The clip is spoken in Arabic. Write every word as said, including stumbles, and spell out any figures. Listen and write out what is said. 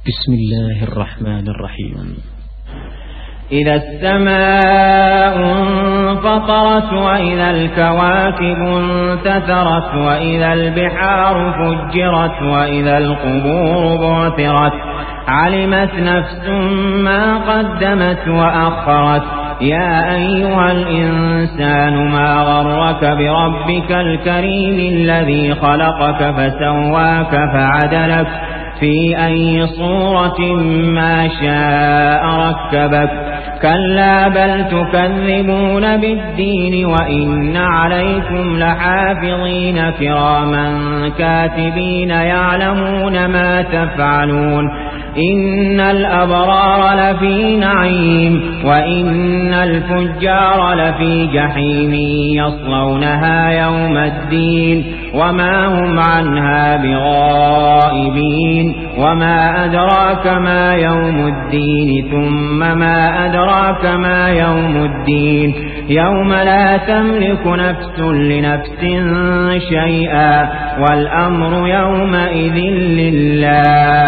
بسم الله الرحمن الرحيم. إذا السماء انفطرت وإذا الكواكب انتثرت وإذا البحار فجرت وإذا القبور بعثرت علمت نفس ما قدمت وأخرت. يا أيها الإنسان ما غرك بربك الكريم الذي خلقك فسواك فعدلك في أي صورة ما شاء ركبك. كلا بل تكذبون بالدين وإن عليكم لحافظين كراما كاتبين يعلمون ما تفعلون. إن الأبرار لفي نعيم وإن الفجار لفي جحيم يصلونها يوم الدين وما هم عنها بغائبين. وما أدراك ما يوم الدين ثم ما أدراك ما يوم الدين يوم لا تملك نفس لنفس شيئا والأمر يومئذ لله.